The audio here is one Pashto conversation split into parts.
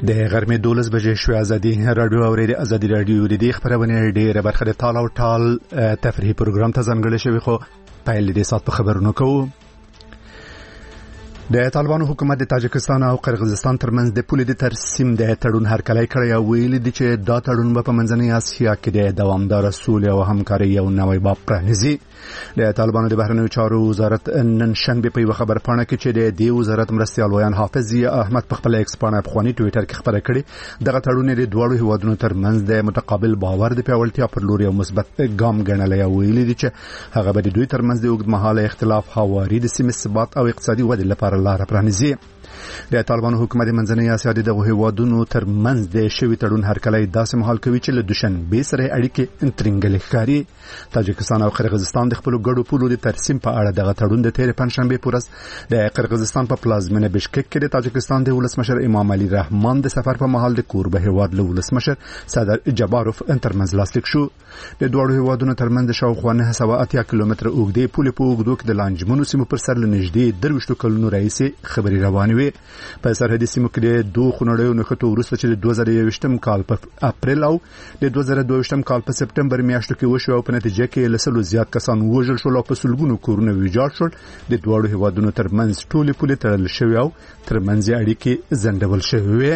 د غرمې 12 بجې شوې ازادي رادیو اورېدي ازادي رادیو د دې خبرونه ډېره برخه د تال او ټال تفریحي پروګرام ته ځانګړی شوی خو پیل دې سات په خبرونو کوو. د طالبانو حکومت د تاجکستان او قرغیزستان ترمنځ د پولې د ترسیم د تړون هرکلی کړی او ویلي دي چې دا تړون په منځنۍ اسیا کې د دوامدار سولې او همکارۍ یو نوی باب پرانیزي. د طالبانو د بهرنیو چارو وزارت نن شنبه په یو خبرپاڼه کې چې د دې وزارت مرستیال ویان حافظ احمد په خپل ایکس پاڼه په خواني ټوئیټر کې خبره کړې دغه تړون د دوه هیوادونو ترمنځ د متقابل باور د پیاوړتیا پر لور یو مثبت ګام ګڼلی او ویلي دي چې هغه به د دوی ترمنځ د اوږدمهاله اختلاف هواري د سیمې ثبات او اقتصادي ودې لپاره لار پرانیزي. د طالبانو حکومت منځنۍ اسیا د دغه هیوادونو ترمنځ د شوی تړون هرکلی داسې مهال کوي چې له دوشنبه سره اړیکې ترنګلې ښکاري. تاجکستان او قرغیزستان د خپل ګډو پولو د ترسیم په اړه دغه تړون د تیر پنځشنبه په ورځ د قرغیزستان په پلازمینه بشکک کې د تاجکستان د ولسمشر امام علي رحمان د سفر په مهال د کوربه هیواد له ولسمشر صدر جباروف ترمنځ لاسلیک شو. د دوه هیوادونو ترمنځ د شاوخوا 980 کیلومتره اوږدې پولې په اوږدو کې د لانجمنو سیمو پر سر لنږدې 23 کلونو راهیسې خبري روانې وي. په سرحدي سیمو کې د دوه خونړیو نښتو وروسته چې د 2021 کال په اپریل او د 2022 کال په سپټمبر میاشتو کې وشو او په نتیجه کې لسلو زیات کسان وژل شول او په سلګونو کورونه ویجاړ شول. د دوه هیوادونو ترمنځ ټولې پولې تړل شوې او ترمنځ اړیکې زندول شوې وي.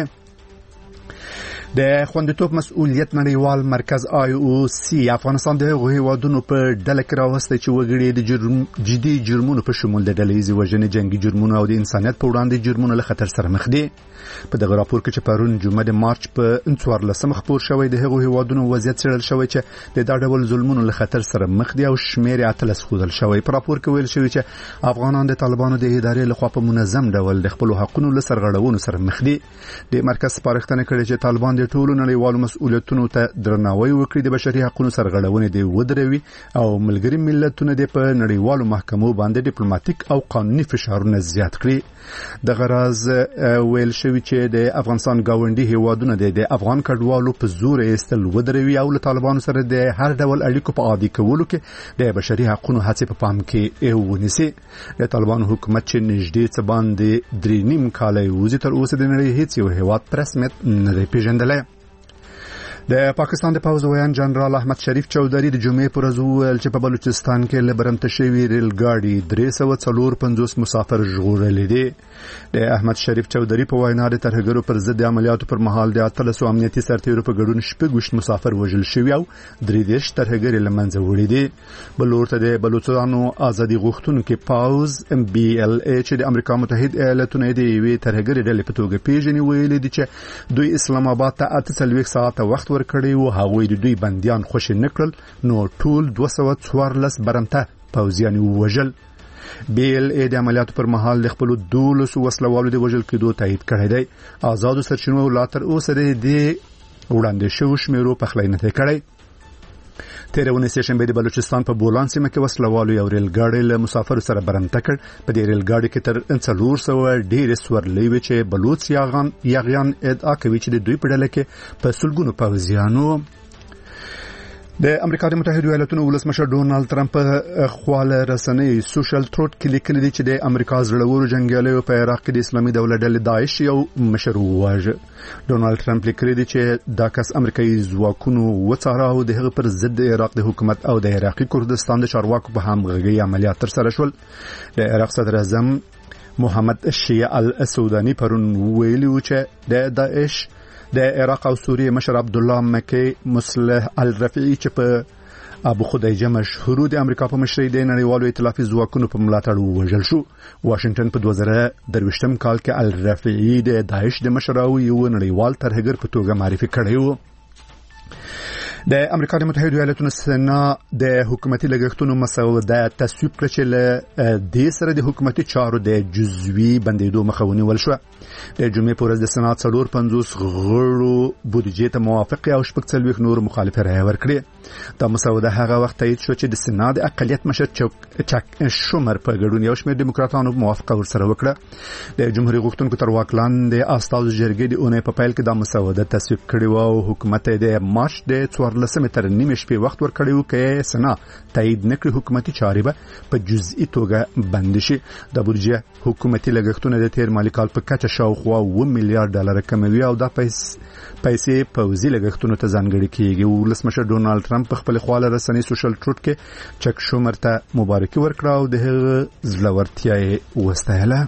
د خوندیتوب مسؤلیت نړیوال مرکز IOC افغانستان د هیوادونو په ډله کې راوستی چې وګړي د جدي جرمونو په شمول د ډلهیزې وژنې جنگي جرمونو او د انسانیت په وړاندې جرمونو له خطر سره مخ دي. په دغه راپور کې چې پرون جمعه د مارچ په 14 خبر شوی د هغو هیوادونو وضعیت څېړل شوی چې د دا ډول ظلمونو له خطر سره مخ دي او شمیر 13 ښودل شوی. په راپور کې ویل شوی چې افغانان د طالبانو د ادارې لخوا په منظم ډول د خپل حقوقو له سرغړونو سره مخ دي. د مرکز سپارښتنه کړې چې طالبان د ټولو نړیوالو مسؤلیتونو ته درناوی وکړي، د بشري حقوقو سرغړونې دی ودروي او ملګری ملتونه د په نړیوالو محکمو باندې ډیپلوماټیک او قانوني فشارونه زیات کړي. د غرض ویل شوی چې د افغانستان گاونډي هیوادونه د افغان کډوالو په زور ایستل ودروي او له طالبانو سره د هر ډول اړیکو په عادي کولو کې د بشري حقوقو هڅې په پام کې ونیسي. د طالبانو حکومت چې نږدې څه باندې 3.5 کال وځي تر اوسه د نړۍ هیڅ یو هیواد په رسمیت نه دی پیژندلی. د پاکستان د پوځ ویان جنرال احمد شریف چودھری د جمعې پر ورځ وویل چې په بلوچستان کې له برمته شوي ریل ګاډي 354 مسافر ژغورلي دي. د احمد شریف چودھری په وینا د ترهګرو پر ضد عملیاتو پر مهال د 13 امنیتي سرتیرو په ګډون 26 مسافر وژل شوي او 33 ترهګر له منځه وړي دي. بل ورته د بلوچستانو ازادي غوښتونکو پوځ BLA چې د امریکا متحده ایالاتونو د یوې ترهګرې ډلې په توګه پیژني ویلي دي چې دوی اسلام آباد ته 48 ساعته وخت ورکړی او هغوی د دوی بنديان خوشي نکړل نو ټول 214 برمته پوځیان وژل. BLA د عملیاتو پر مهال د خپل 12 وسلوالو د وژل کېدو تایید کړی دی. آزادو سرچینو لا تر اوسه د وړاندې شوو شمیرو پخلی نه کړی. تیر ونې سه شنبه د بلوچستان په بولان سیمه کې وسلوالو یو ریل ګاډي له مسافرو سره برمته کړ. په دې ریل ګاډي کې تر 300 ډېر سورلې وي چې بلوچ یاغیان ادعا کوي چې د دوی په ډله کې په سلګونو پوځیانو. د امریکا د متحده ایالاتونو ولسمشر ډونالد ترامپ خواله رسنۍ سوشل تروت کې لیکلي دي چې د امریکا زړورو جنگیالیو په عراق کې د اسلامي دولت ډلې داعش یو مشر وواژه. ډونالد ترامپ لیکلي دي چې دا کس امریکایي ځواکونو وڅاره او د هغه پر ضد د عراق د حکومت او د عراقي کردستان د چارواکو په همغږي عملیات ترسره شول. د عراق صدر اعظم محمد شیع السوداني پرون ویلي و چې د داعش د عراق او سوریه مشر عبد الله مکی مصلح الرفیعي چې په ابو خدیجه مشهور د امریکا په مشرۍ د نړیوالو ائتلافي ځواکونو په ملاتړ ووژل شو. واشنگټن په 2023 کال کې الرفیعي د داعش د مشر او یو نړیوال ترهګر په توګه معرفي کړی و. د امریکا د متحده ایالاتونو سنا د حکومتي لګښتونو مسوده تصویب کړ چې له دې سره د حکومتي چارو د جزوي بندیدو مخه ونیول شو. د جمعې په ورځ د سنات 450 غړو بودیجې ته موافقه او 40 نور مخالفه رایه ورکړه. دا مسوده هغه وخت تایید شو چې د سنات اقلیت مشر چک شومر په ګډون یو شمېر دیموکراتانو موافقه ورسره وکړه. د جمهوریت غوښتونکو تر واک لاندې استازو جرګې د اونۍ په پیل کې دا مسوده تصویب کړې و او حکومت د مارچ د 14 تر نیمه شپې وخت ورکړی و چې سنا تایید نکړي حکومتي چارې به په جزئي توګه بند شي. د بودیجه حکومتي لګښتونه د تیر مالي کال په کچه شاوخوا 1 میلیارډ ډالر کموي او دا پیسې پوځي لګښتونو ته ځانګړي کیږي. ولسمشر ډونالد ټرمپ په خپل خواله رسنۍ سوشل ټروټ کې چک شومر ته مبارکي ورکړه او د هغه زړورتیا یې وستایله.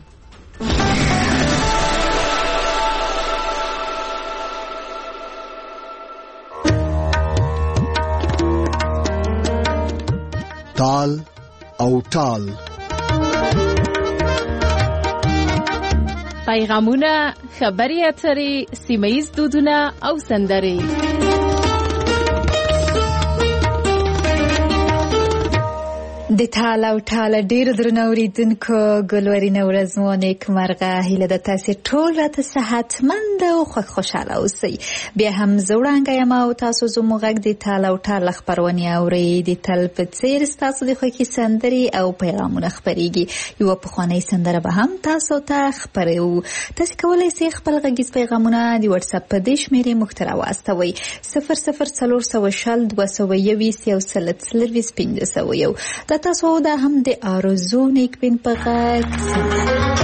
تال او ټال پیغامونه، خبري اترې، سیمه‌ییز دودونه او سندرې. د تال او ټال ډیر درنو اوریدونکو ګلورینه ورځ مو نیکمرغه. هیله ده تاسو ټول راته صحتمند او خوشاله اوسئ. بیا هم زوړانګه یم او تاسو زموږ غږ د تال او ټال خبرونه اورئ. د تل په څیر تاسو د خوښي سندرې او پیغامونه خبريږي. یو پخوانی سندره به هم تاسو ته خبرو. تاسو کولای شئ خپل غږیز پیغامونه د واتس اپ په دې شمیرې مختره واستوي 00420 221 او 33501. تاسو دا هم د آرزو نیکبین په غږ.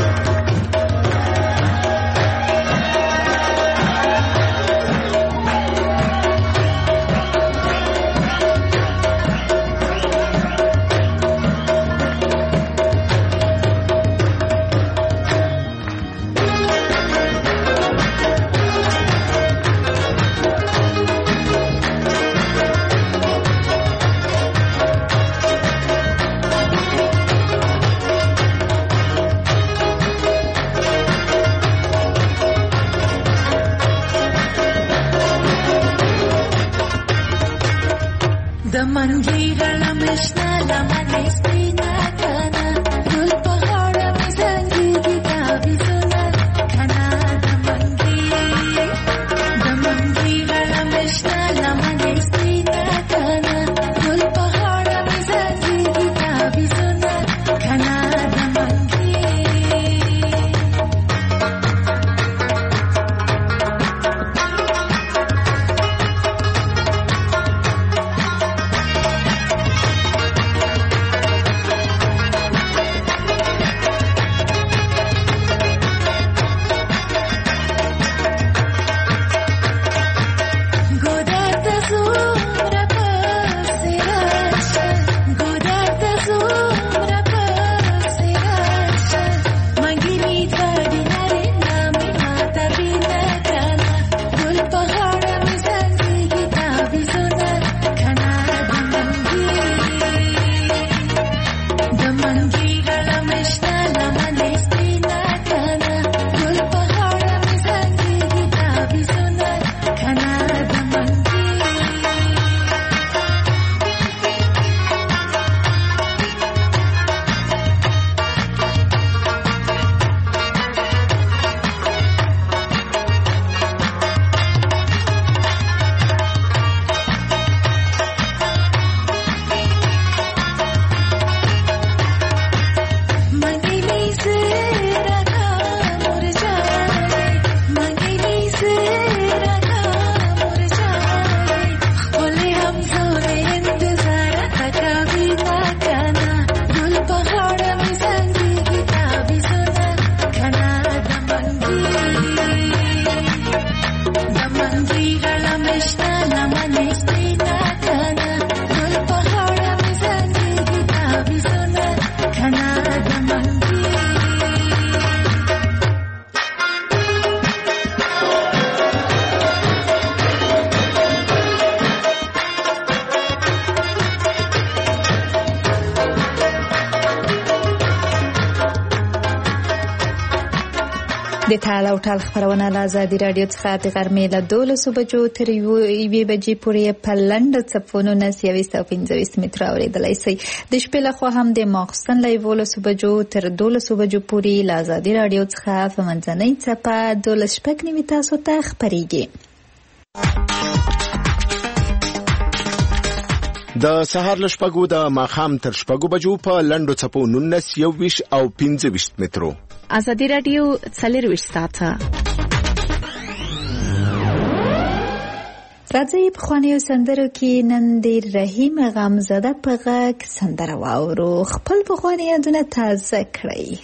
د تال او ټال خبرونه له آزادي رادیو څخه د غرمې له 12 بجو تر 1 بجې پورې په لنډ څپونو 915 متر اوریدلای شئ. د شپې له خوا هم د ماخستن له 12 بجو تر 12 بجو پورې له آزادي رادیو څخه په منځنۍ څپه 12 شپږ نیمې تاسو ته خبريږي. د سهار له شپږو د ماښام تر شپږو بجو په لنډو څپو 19 21 او 25 مترو. آزادي رادیو 24 ساعته. راځي په خوانیو سندرو کې نن د رحیم غمزده په غږ سندره واورو. خپل په خواني یادونه تازه کړئ.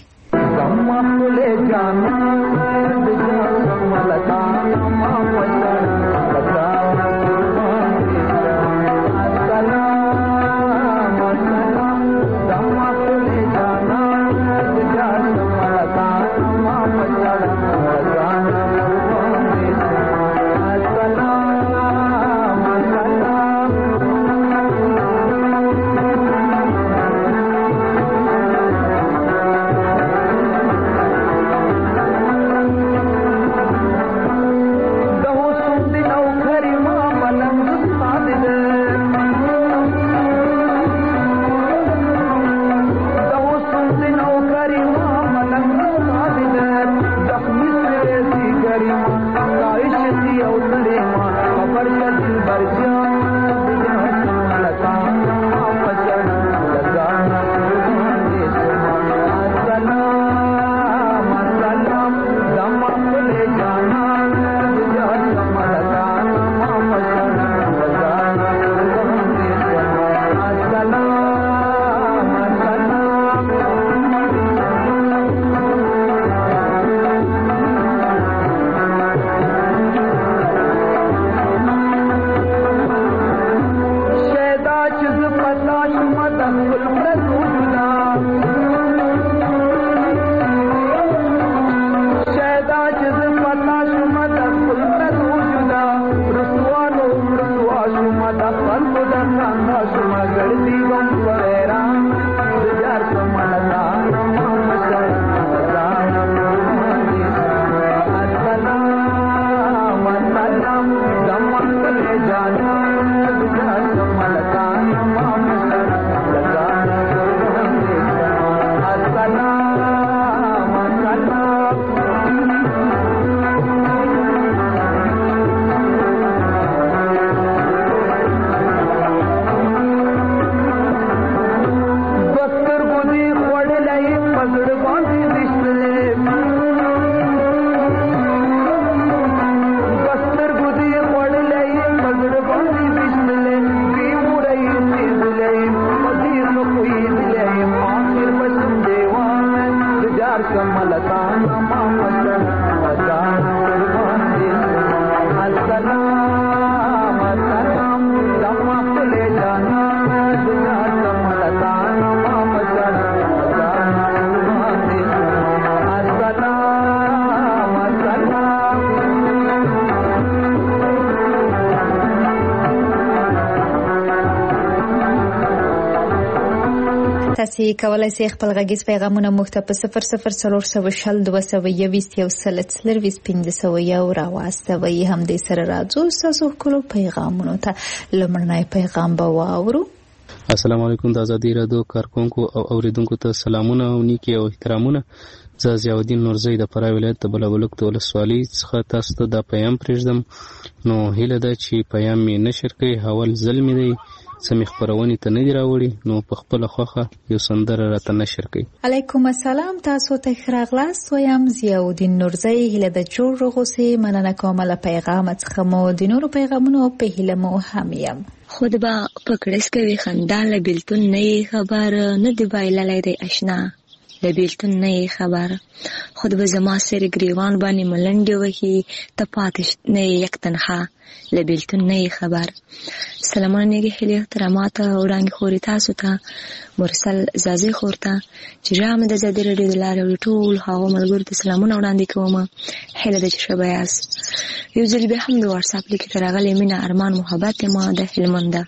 تاسو کولای شئ خپل غږیز پیغامونه موږ ته په 00402022 راواستوئ. هم دې سره راځو تاسو خپل پیغامونه ته. لمړنی پیغام به واورو. السلام علیکم. د آزادی رادیو کارکونکو او اوریدونکو ته سلامونه او نیکی او احترامونه. زه ضیاءالدین نورزی د فراه ولایت د بلابلک د ولسوالۍ څخه تاسو ته دا پیغام پرېږدم. نو هیله ده چې پیغام مې نشر کړئ. اول ځل مې دی سمې خبرونې ته نه دی راوړي، نو په خپله خوښه یو سندره راته نشر کړئ. علیکم السلام. تاسو ته ښه راغلاست. وایم ضیاءالدین نورزی. هیله ده جوړ اوسئ. مننه کوم له پیغام څخه. مو د نورو پیغامونو په هیله مو هم یم. خود با پکړس کوي خندا له بیلتون نه خبر نه دی بایللای دی آشنا له بیلتون نه خبر خود به زما سر گریوان باندې ملنډي وهي ته پاتش نه یک تنها له بیلتون نه خبر. سلامونه نیږي هلي احترامات وړاندې خوري تاسو ته مرسل زازي خورته چې رام د زده رډي د لارې ټول هغه ملګرو ته سلامونه وړاندې کوم. هله د شبایاس یو ځل به هم د واتس اپ لیک ترغلې مینا ارمان محبت ما د هلمنده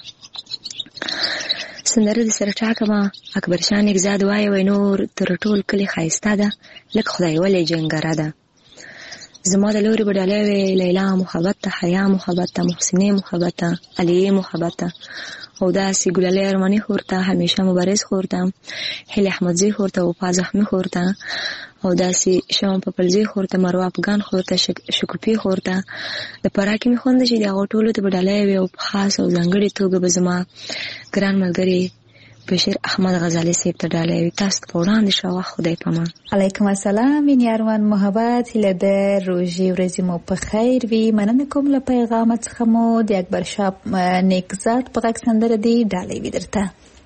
سندره د سره ټاکما اکبر شان اگزاد وای نور تر ټول کلی خایسته ده لکه خدای ولې جنګره ده. زما د لوري بډاله وی لیلا محبت ته، حیا محبت ته، محسنه محبت ته، علی محبت ته او دا سی ګلالې ارمانی خورته، همیشه مبارز خورته، هل احمدزی خورته، او پازخمی خورته او دا سی شوم په پلزی خورته، مروه افغان خورته، شکرپی خورته. د پراکی می خوند چې دا ټولو ته بډاله وی او خاص او ځانګړي توګه به زما ګران ملګری بشیر احمد غزالی صاحب ته ډالۍ وي. تاسو په وړاندې شوه. خدای پامان. علیکم السلام مینې ارمان محبت. هیله ده روژې ورځې مو په خیر وي. مننه کوم له پیغام څخه مو د اکبر شاه نیکزاد په غږ سندره دی ډالۍ وي درته.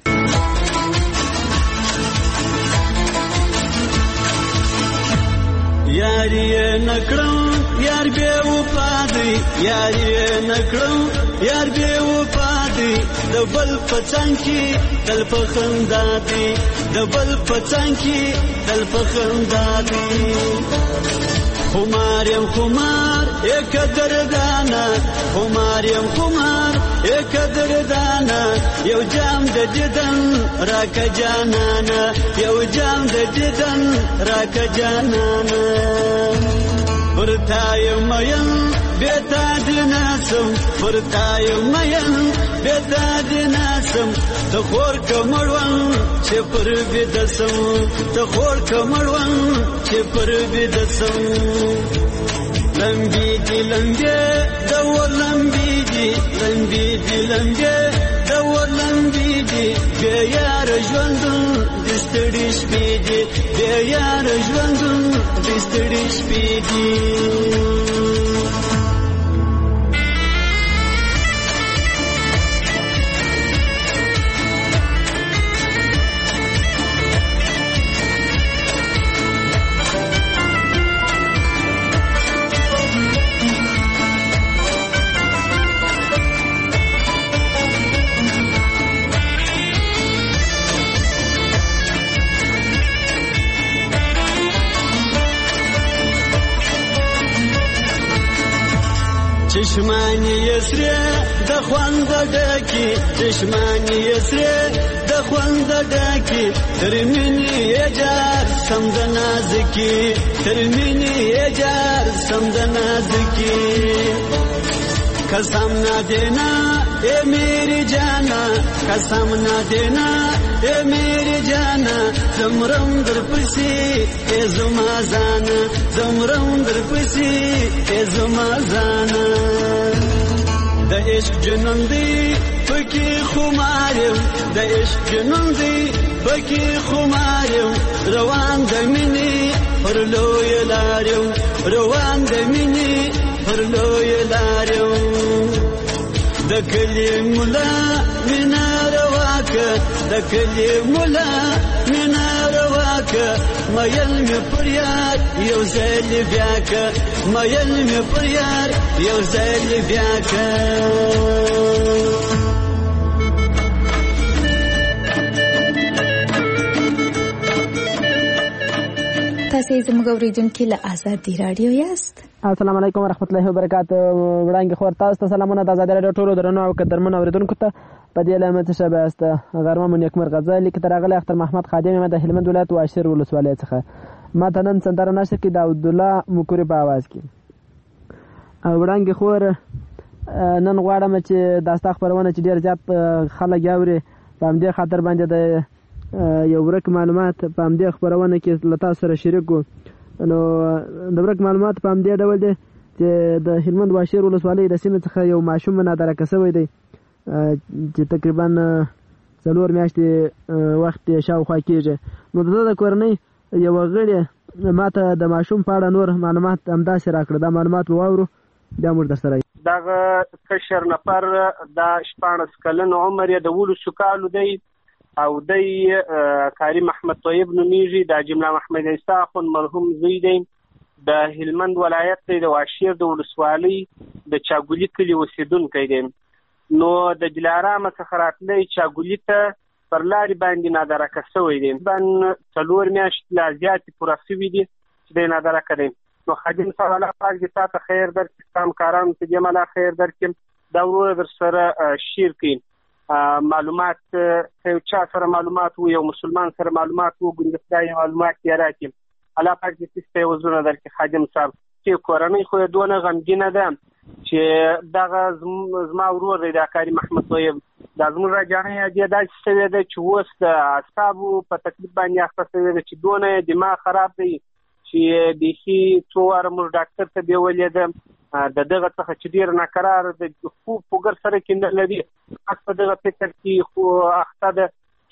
یاری نکړم یار به وفا دی، یاری نکړم یار به وفا دی، د بل پڅنګ کې دل په خندا دی، د بل پڅنګ کې دل په خندا دی. خمارم خمار یک دردانا، خمارم خمار یک دردانا، یو جام د دیدن راکه جانانا، یو جام د دیدن راکه جانانا. پرتای مین بیتا دناسم، پرتای مین بیتا دناسم، تخور کمروان چه پر بیدسم، تخور کمروان چه پر بیدسم. لمبی دی لمبی دور لمبی دی، لمبی دی لمبی دور لمبی دی، بیار ژوندون دستړي شپې دی، بیار ژوندون دستړي شپې دی. چشمانی یسری د خوند ډکی، چشمانی یسری د خوند ډکی، ترمنی یجار سمد نازکی، ترمنی یجار سمد نازکی. قسم نہ دینا اے میری جانا، قسم نہ دینا اے میری جانا، زمرم در پسی اے زما زانا، زمرم در پسی اے زما زانا. د عشق جنون دی پکی خمارم، د عشق جنون دی پکی خمارم، روان د مینی پر لوی لارم، روان د مینی پر لوی لارم. د کلی مولا مینا رواکه، د کلی مولا مینا رواکه، مایل می پر یار یو ځل بیاکه، مایل می پر یار یو ځل بیاکه. تاسو زموږ اوریدونکو له آزادي رادیو یاست. السلام علیکم ورحمت الله وبرکاته. وړاندې خور تاسو ته سلامونه د آزادي رادیو ټولو درنو او قدرمنو اوریدونکو ته په دې لامه څه شبه است. غرمه مو نیکمر غزالی کې ترغله اختر محمد خادم د هلمند ولایت واشر ولسوالۍ څخه ما ته نن سندره نشه کې د عبد الله مکوري په आवाज کې. وړاندې خور نن غواړم چې داستا خبرونه چې ډیر زیات خلک یاوري په همدې خاطر باندې د یو ورک معلومات په همدې خبرونه کې لتا سره شریک کو. نو د ورک معلومات په همدې ډول دي چې د هلمند واشر ولسوالۍ د سیمې څخه یو ماشوم نادره کسوي دی چې تقریبا 4 میاشتې وخت شاوخوا کېږي. نو د کورنۍ یو غړي ماته د ماشوم په اړه نور معلومات همداسې راکړه. دا معلومات واورو بیا موږ درسره. دغه کشر نفر د 14 کلن عمر یې د 12 کالو دی او دی کاری محمد طیب نومیږي. د جمله محمد عیسی خون مرحوم زوی دی. د هلمند ولایت د واشیر د ولسوالۍ د چاګولی کلي اوسیدونکی دی. نو د دلارام څخه راتلی چاګولی ته پر لارې باندې نادرکه شوی دی. بن 4 میاشتې لا زیاتې پوره شوي دي چې دی نادرکه دی. نو خادم صاحب الله پاک دې تاته خیر درکړي، کارمکارانو ته دې مله خیر درکړي. دا ورور در سره شیر کړي معلومات، یو چا سره معلومات وو، یو مسلمان سره معلومات وو، ګوندې خدای معلومات یې راکړي. الله پاک دې ستاسو وزونه درکړي خادم صاحب. چې کورنۍ خو یې دونه غمګینه ده چې دغه زما ورور دی دا کاری محمد طیب، دا زموږ راجانۍ دې داسې شوې ده چې اوس د اعصابو په تکلیف باندې اخته شوې ده چې دونه دماغ خراب دی چې بیخي څو واره موږ ډاکټر ته بیولې ده. د دغه څخه چې ډېر ناقرار د خوب فکر سره کې نه لري، په دغه فکر کې خو اخته ده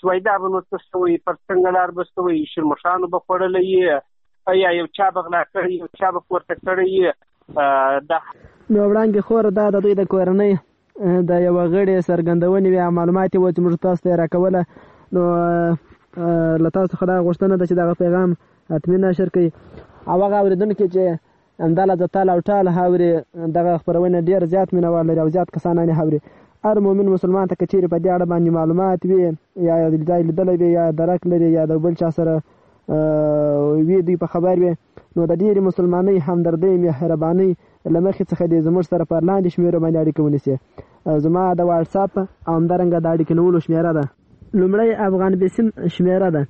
سویدا به نو څه وایي پر څنګه لار به څه وایي شرمښانو به خوړلی یا یو چا به غلا کړی یو چا به پورته کړی دا نو وړاندې خور دا د دوی د کورنۍ د یوه غړي څرګندونې وي او معلومات یې و چې موږ تاسو ته یې راکوله نو له تاسو څخه دا غوښتنه ده چې دغه پیغام حتمي نشر کړئ او هغه اورېدونکي چې همدا له تال او ټال اوري دغه خپرونه ډېر زیات مینوال لري او زیات کسان یې اوري هر مؤمن مسلمان ته که چیرې په دې اړه باندې معلومات وي یا ځای لیدلی وي یا درک لري یا د بل چا سره وي دوی په خبر وي نو د ډېرې مسلمانۍ همدردۍ مهربانۍ له مخې څخه دې زموږ سره پر لاندې شمېرو باندې اړیکه ونیسي زما د واټساپ او همدارنګه د اړیکې نیولو شمېره ده لومړی افغان بسم شمېره ده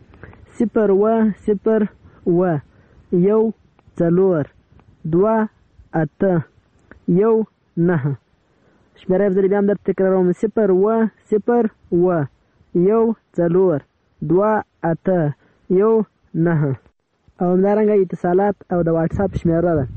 01014 شمېره یې بیا هم درته تکراروم 01014 او همدارنګه اتصالات او د واټساپ شمېره ده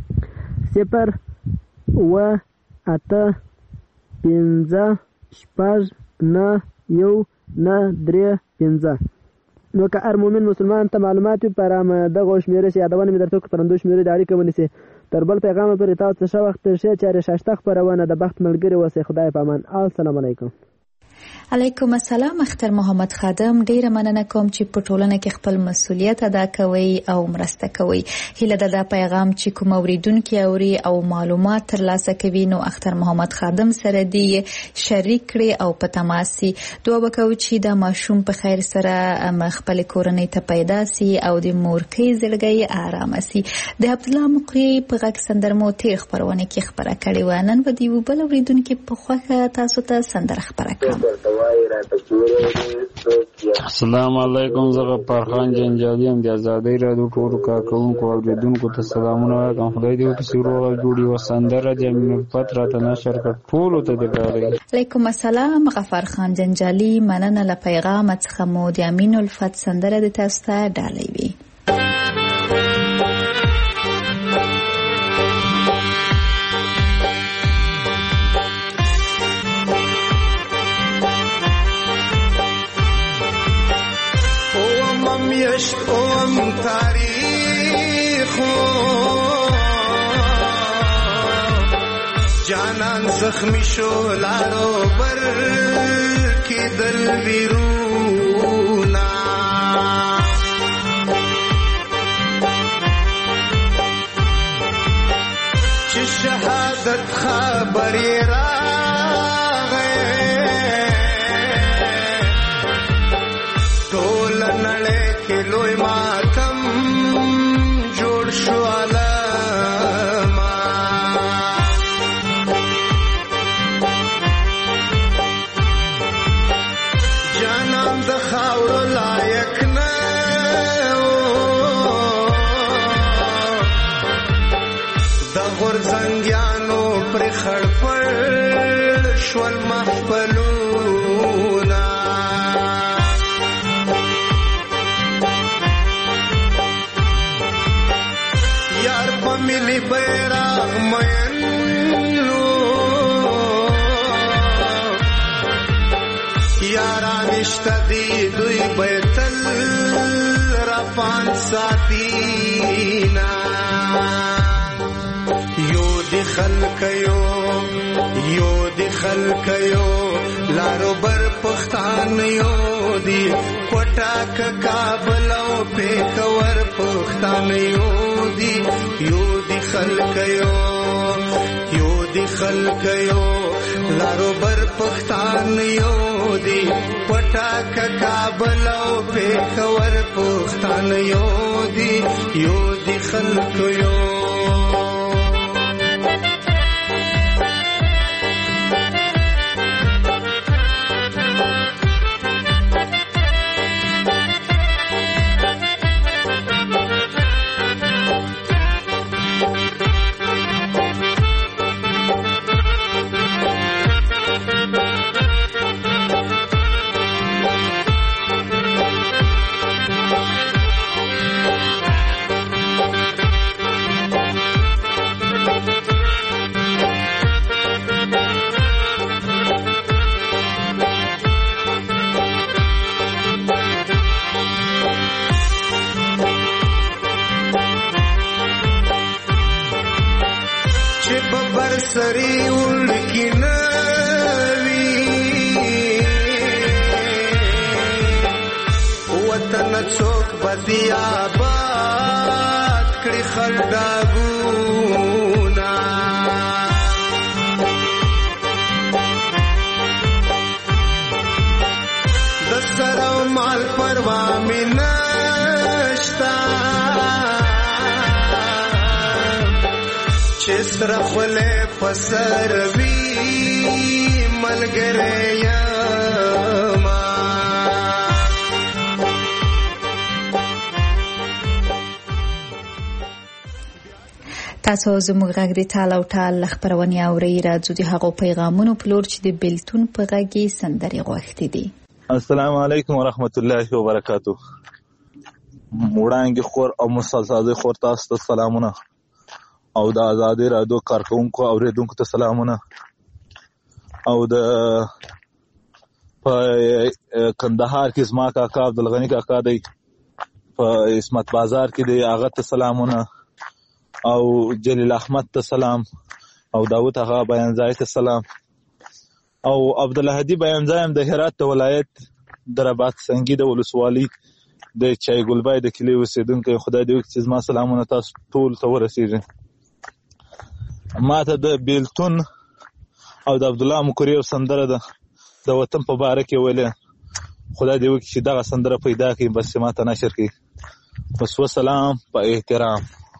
087959193 نو که هر مؤمن مسلمان ته معلومات وي پر دغه شمېرې چې یادونه مې درته وکړه پر همدو شمېرې د اړیکه ونیسي تر بل پیغامه پورې تاسو ښه وخت تېر شئ چارې ښایسته خپرونه د بخت ملګري اوسئ خدای په امان السلام علیکم علیکم السلام اختر محمد خادم ډیره مننه کوم چې په ټولنه کې خپل مسؤلیت ادا کوي او مرسته کوي هیله ده دا پیغام چې کوم اوریدونکو اوري او معلومات ترلاسه کوي نو اختر محمد خادم سره دی شریک کړي او په تماسي دوه وکاو چې دا ماشوم په خیر سره خپل کورنۍ ته پیدا سي او د مورکۍ زړګي آرام سي د عبد الله مقری په غږ سندرمو تیر خبرونه کې خبره کړې و نن به دی بل اوریدونکو په خوخه تاسو ته سندره خبره کوم السلام علیکم زه فرخان جنجالي ام د آزادۍ رادیو ټولو کارکوونکو او اوریدونکو ته سلامونه وایم خدای دې وکړي چې روغ جوړي و سندره د امین الفتح راته نشر کړ ټولو ته دې ګاري علیکم السلام غفار خان جنجالي مننه له پیغام څخه مو د امین الفتح سندره د تاسو ته ډالۍ وي اوم تاریخو جانان زخمی شو لارو بر کی دل ویرونا چه شهادت خبری را لوی ماتم جوړ شو علما جانان د خاور لایق نه د غورځنګیانو پر خړپړ شول محفلونا ملی بیراغ مینو یاران اشتدی دوی بیتل رفان ساتینا یو دی خلکیو لارو بر پختان یو دی پټاک کابل او پیښور پختان یو دی خلکیو لارو بر پختان یو دی پټاک کابل او پیښور پختان یو دی خلکیو نڅوک بدیا باد کړي خلډاګونا د سره مال پروا مې نشتا چې سره خپله پسر وی ملګری یما تاسو زموږ غږ د ټال او ټال خبرونه اورئ. راځو د هغو پیغامونو په لور چې د بیلتون په غږ کې سندرې غوښتي دي. السلام علیکم ورحمت الله وبرکاتہ. وړاندې خور او مسلسل خور تاسو ته سلامونه او د آزادۍ رادیو کارکونکو او اوریدونکو ته سلامونه او د په کندهار کې زما کاکا عبدالغنی کاکا دی په اسمت بازار کې دی هغه ته سلامونه او جلیل احمد ته سلام او داوود آغا بیانځای ته سلام او عبدالهادي بیانځای هم د هرات ولایت دراباد سنگي د ولسوالۍ د چای ګلبای د کلی اوسیدونکو. خدای دې وکړي چې زما سلامونه تاسو ټول ته ورسیږي. ما ته د بیلتون او د عبد الله مکری سندره ده د وطن په باره کې ویله. خدای دې وکړي چې دغه سندره پیدا کړي بس ما ته نشر کړي. بس وسلام په احترام.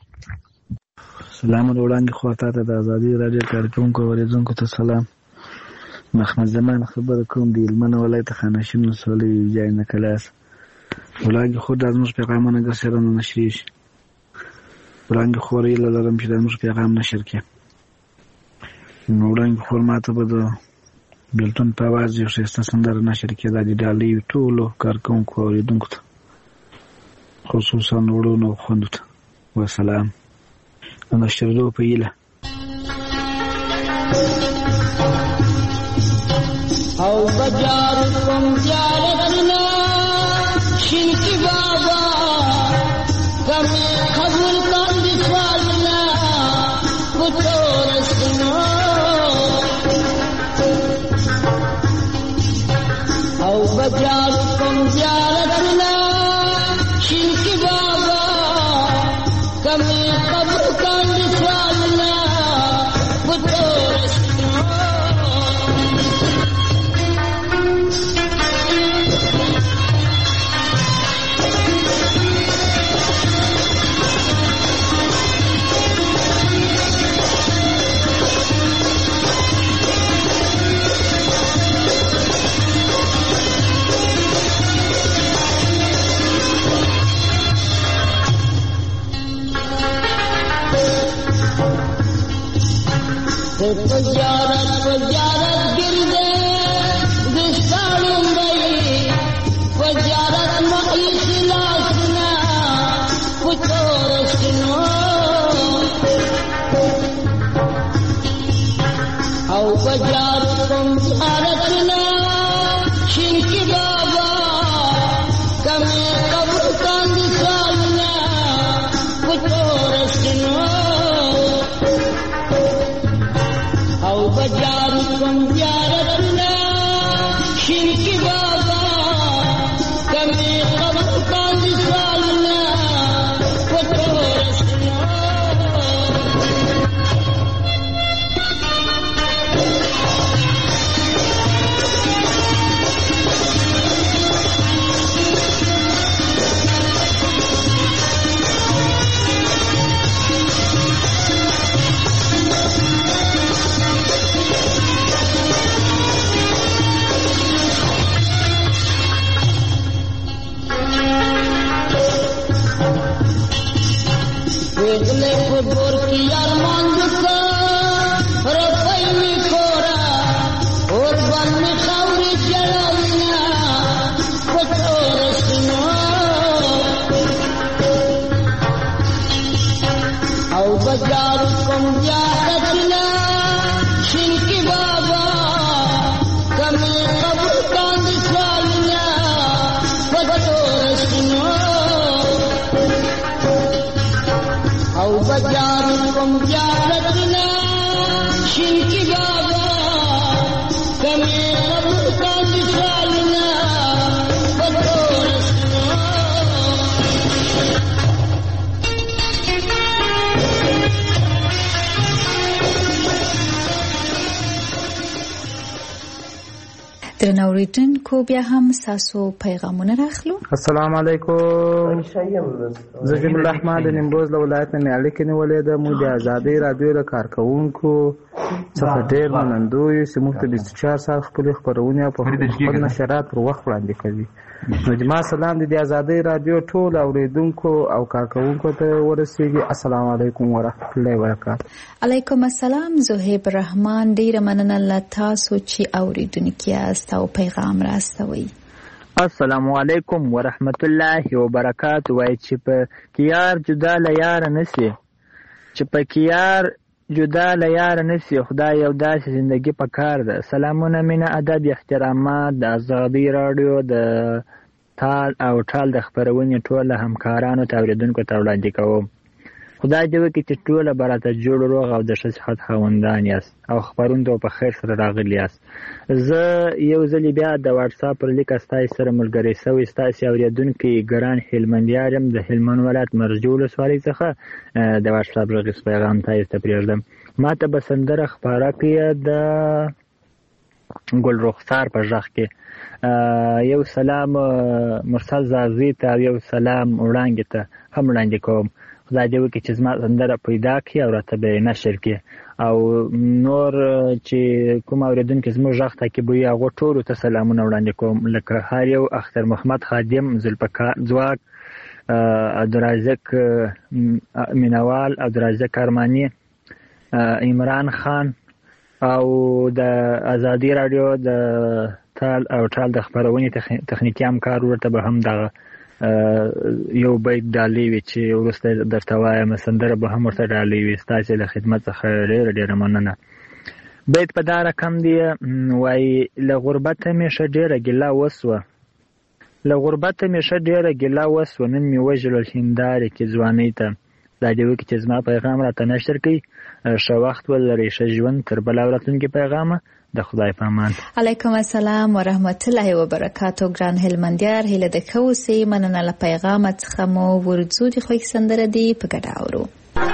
سلام وړاندې خو ته د آزادۍ رادیو کارکونکو اوریدونکو ته سلام. محمد زمان خبر کوم دی هلمند ولایت خانشین ولسوالۍ جای نکلاس. وړاندې خو د زموږ پیغامونه ګرځېدل نه نشي. وړاندې خو ریل لرم چې د زموږ پیغام نشر کړي. نو وړاندې خو ماته به د بیلتون په आवाज یو ښایسته سندره نشر کړي د ډالۍ ټولو کارکونکو اوریدونکو ته خصوصا وړونو خوندو ته وسلام. نشردو په ایله او بجار کوم زیارتنا شینکی بابا کم قبول کن دی سوالنا بطور سنو او بجار کوم زیارتنا شینکی بابا کم قبول کن دی سوالنا بطور سنو Pujarat girde distalum dai pujarat ma islasna putorasno au pujarat kum aratna shinki baba kame qabr kan distalna putorasno بجاركم زيارتنا شرك بابا كمي قبر قاد سالنا وتورثنا देखने को दूर की अरमान दुका रफाई में कोरा और बन में खौरी जलाना पतोर सुनो औ बाजार कम जारतना शिनकी बाबा कमे कब्र कांद सालना पतोर सुनो او بجاركم زيارتنا شنكي بابا كمي قبر كان بسالنا بدورسنا درنو اوریدونکو بیا هم تاسو پیغامونه راخلو. السلام علیکم. زه جمیل الرحمن د نیمروز له ولایت نه اړیکې نیولې ده. موږ د ازادۍ رادیو د کارکوونکو څخه ډېر منندوی چې موږ ته 24 ساعت خپلې خپرونې او خپل نشرات پر وخت وړاندې کوي. نو زما سلام د ازادۍ رادیو ټول اوریدونکو او کارکوونکو ته ورسیږي. السلام علیکم ورحمت الله وبرکاته. علیکم السلام. زهیب رحمان ډیره مننه له تاسو چې اوریدونکو یاست او پیغام راستوي. السلام علیکم ورحمت الله وبرکاته. وای چې په کیار جدا له یار نسی، چې په کیار جدا له یار نسی، خدای یو داسې زندگی په کار ده. سلامونه، مینه، ادب، احترامات د ازادۍ رادیو د تال او ټال د خپرونې ټول همکارانو ته اوریدونکو ته وړاندې کوم. خدای دې وکړي چې ټوله به راته جوړ روغ او د ښه صحت خاوندان یاست او خپرونکو په خیر سره راغلي یاست. زه یو ځل بیا د واټساپ پر لیک ستاسو سره ملګری شوی. ستاسو اوریدونکي ګران هلمندیار یم د هلمند ولایت مرجو ولسوالۍ څخه د واټساپ غږیز پیغام تاسو ته پرېږدم. ما ته به سندره خپاره کړي د ګل رخسار په غږ کې. یو سلام مرسل زازي ته، یو سلام وړانګې ته هم وړاندې کوم. خدای دې وکړي چې زما سندره پیدا کړي او راته به نشر کړي، او نور چې کوم اوریدونکي زموږ غږ تعقیبوي هغو ټولو ته سلامونه وړاندې کوم، لکه هر یو اختر محمد خادم، ذوالفقار ځواک، عبدالرازق مینوال، عبدالرازق ارماني، عمران خان، او د ازادي رادیو د تال او ټال د خپرونې تخنیکي همکار ورته به هم دغه یو بیت ډالۍ وي چې وروسته درته وایم، سندره به هم ورته ډالۍ وي. ستاسې له خدمت څخه ډېره ډېره مننه. بیت په دا رقم دی، وایي له غربته مې ښه ډېره ګیله وسوه، له غربته مې ښه ډېره ګیله وسوه، نن مې وژړل هندارې کې ځوانۍ ته. دا دې وکړي چې زما پیغام راته نشر کړي. ښه وخت ولرئ، ښه ژوند. تر بله راتلونکي پیغامه د خدای په امان. علیکم السلام ورحمت الله وبرکاته. ګران هلمندیار، هیله د ښه اوسئ. مننه له پیغامه څخه مو ورځو د خوښ سندره دی په ګډه اورو.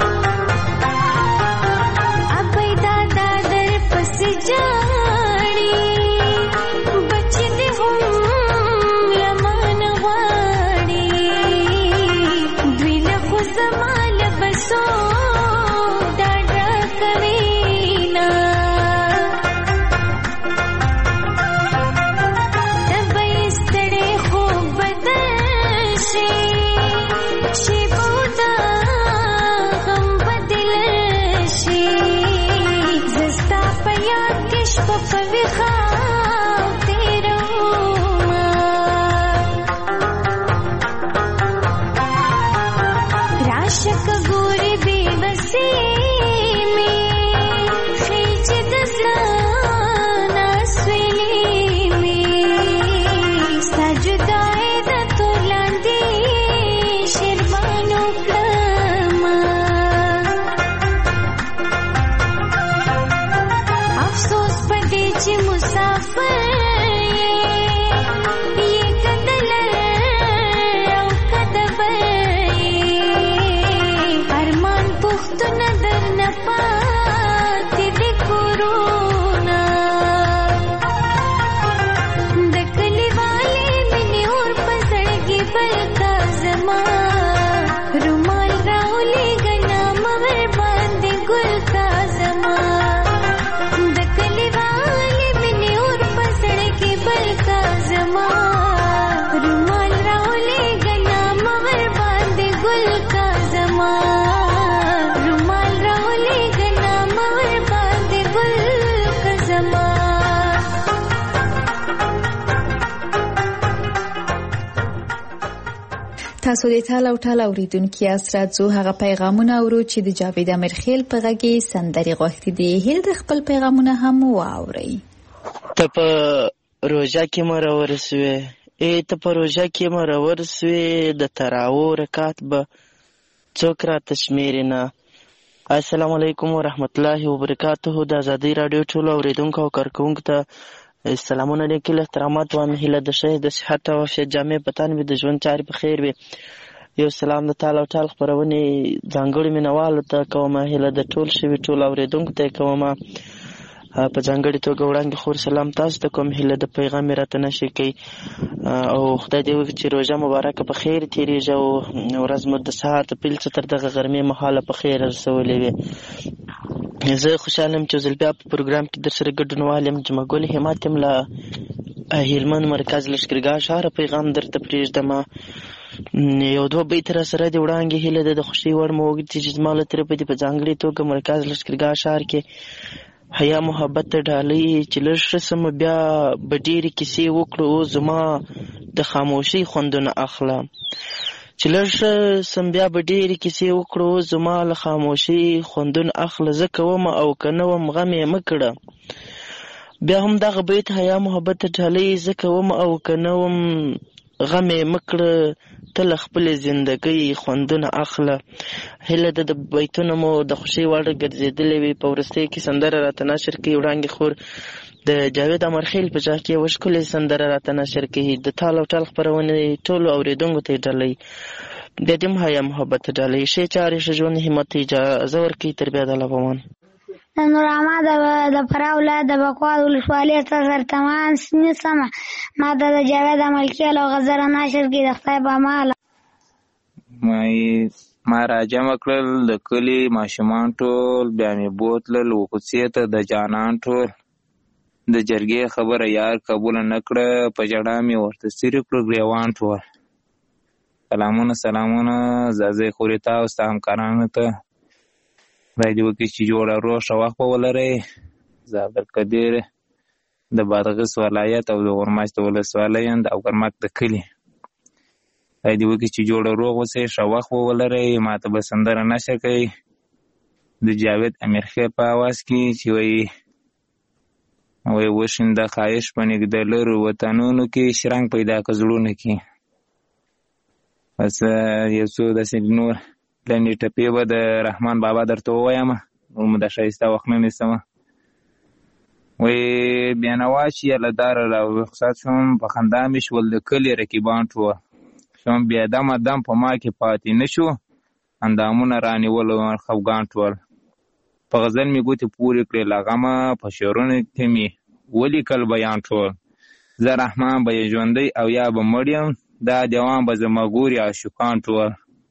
تاسو د تال او ټال اوریدونکو یاست. زه هغه پیغامونه اورو چې د جاوید امرخیل په غږی سندري غوښتي دي. هیله د خپل پیغامونه هم واوري. ته په روژه کې مرور سوې، ته په روژه کې مرور سوې، د تراویح رکعات به څوک راته شمیري نه. السلام علیکم ورحمت الله وبرکاته. د ازادۍ رادیو ټولو اوریدونکو او کارکوونکو ته سلامونه لیکل، احترامات وایم. هیله د ښه د صحت او عافیت جامې په تن وي، د ژوند چارې په خیر وي. یو سلام د تال او ټال خپرونې ځانګړي مینوالو ته کوم. هیله د ټول شوي ټول اوریدونکو ته کوم. په ځانګړې توګه وړاندې خور سلام تاسو ته کوم، هیله د پیغام یې راته نشر کوي او خدای دې وکړي چې روژه مبارکه په خیر تېرېږي او ورځ مو د سهار د پیل څه تر دغه غرمې مهاله په خیر رسولې وي. زه خوشحاله یم چې ځل بیا په پروګرام کې در سره ګډونوال یم. جمعه ګل همت یم له هلمند مرکز لښکرګاه ښاره. پیغام درته پرېږدم، یو دوه بیت را سره د وړانګې هیله ده د خوښۍ وړ مو وګرځي چې زما له طرفه دې په ځانګړې توګه مرکز لښکرګاه ښار کې حیا محبت ته ډالۍ چې لږ ښه سمه بیا به ډېرې کیسې وکړو زما د خاموشۍ خوندونه اخله، چې لږ ښه سم بیا به ډېرې کیسې وکړو زما له خاموشۍ خوندونه اخله، زه کوم او که نه وم غم یې مه کړه. بیا هم دغه بیت حیا محبت ته ډالۍ زه کوم او که نه وم غم یې مه کړه، ته له خپلې زندګۍ خوندونه اخله. هیله ده د بیتونه مو د خوښۍ وړ ګرځېدلې وي. په وروستۍ کې سندره راته نشر کوي وړانګې خور د جاوید امرخیل په جا کې یوه ښکلې سندره راته نشر کوي. د تال او ټال خپرونې ټولو اورېدونکو ته یې ډالۍ، بیا دې هم حیا محبت ته ډالۍ. ښې چارې ښه ژوند همت ته اجازه ورکوي. تر بیا د الله پامان. د نورعما د فراه ولایت د بکوال ولسوالۍ سر تمان سنې سمه ما ته د جاوید امرخیل او غزره نشر کې د خدای په اماله ما راجمع کړل د کلي ماشومان ټول، بیا مې بوتلل وکوڅې ته د جانان ټول، د جرګې خبره یار قبوله نه کړه، په ژړا مې ورته څیرې کړو ګریوان ټول. سلامونه زازۍ خورې تا او ستا همکارانو ته، خدای دې وکړي چې جوړه روغ ښه وخت به ولرئ. زه عبدالقدیر د بادغیس ولایت او د غورماچ د ولسوالۍ یم، د اوګرمک د کلي. خدای دې وکړي چې جوړه روغ اوسئ، ښه وخت به ولرئ. ما ته به سندره نشر کوي د جاوید امیرخیل په اواز کې چې وایي وشینده خواهش په نږدې لرو وطنونو کې، شرنګ پیدا که زړونو کې. بس یو څو داسې نور لنډې ټپې به د رحمان بابا درته ووایم، نور مو دا ښایسته وخت نه نیسم. وایي بېنوا چې له داره راورخصت شوم، په خندا مې شول د کلي رقیبان ټول، شوم بې دمه دم په ما کې پاتې نه شو، اندامونه رانیول خفګان ټول. په غزل مې ګوتې پورې کړې له غمه، په شعرونو کې مې ولیکل بیان ټول. زه رحمان به یې ژوندی او یا به مړ یم، دا دیوان به زما ګوري عاشقان ټول.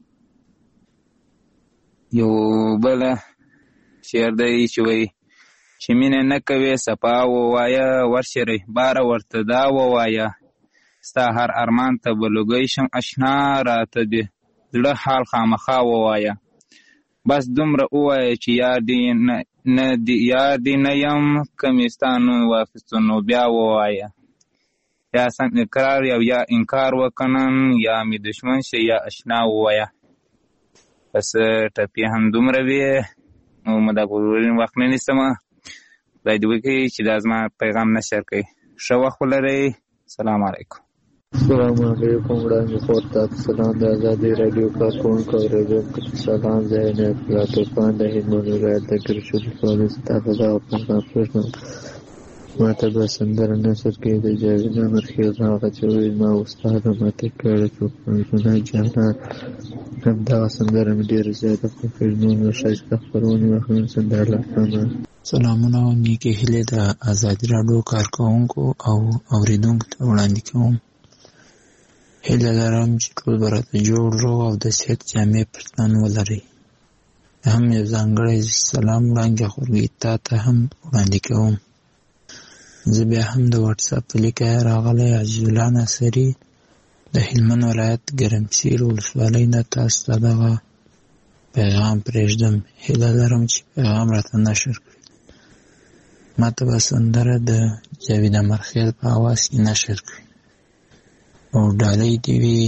یو بل شعر دی چې وایي چې مینه نه کوې صفا ووایه، ورشه رهباره ورته دا ووایه، ستا هر ارمان ته به لوګی شم اشنا، راته د زړه حال خامخا ووایه. بس دومره ووایه چې یار دی نه یم، کمې ستا نوم واخیستو نو بیا ووایه. یا سم اقرار یا انکار وکنن، یا می دشمن شه یا اشنا ووایه. بس ټپې هم دومره وي، نو مو دا ګورین وخت نه نیسم. خدای دې وکړي چې دا زما پیغام نشر کوي. ښه وخت ولرئ. سلام علیکم. السلام علیکم وړاندې خور ته سلام. د ازادۍ راډیو کارکوونکو اورېدونکو ته سلام. زه عنایت الله طوفان د هلمند ولایت د ګرشو ولسوالۍ څخه د دغه پیغام پرېږدم. ما ته به سندره نشر کوي د جاوید امرخیل، هغه چې وایي ما استاده ماته کړه توپنځونه جانان. همدغه سندره مې ډېره زیاته خوښېږي. نور ښایسته خپرونې واخلم سندره لپاره. سلامونه او نیکې هیلې د ازادي راډیو کارکوونکو او اورېدونکو ته وړاندې کوم. هیله لرم چې ټول به راته جوړ روغ او د صحت جامې پر تن ولرئ. هم یو ځانګړی سلام وړاندې خورګۍ تا ته هم وړاندې کوم. زه بیا هم د وټساپ په لیکه راغلی عزیز الله ناصري د هلمند ولایت ګرمسیر ولسوالۍ نه تاسو ته دغه پیغام پرېږدم. هیله لرم چې پیغام راته نشر کړي. ما ته به سندره د جاوید امرخیل په اواز کې نشر کړي او ډالۍ دې وي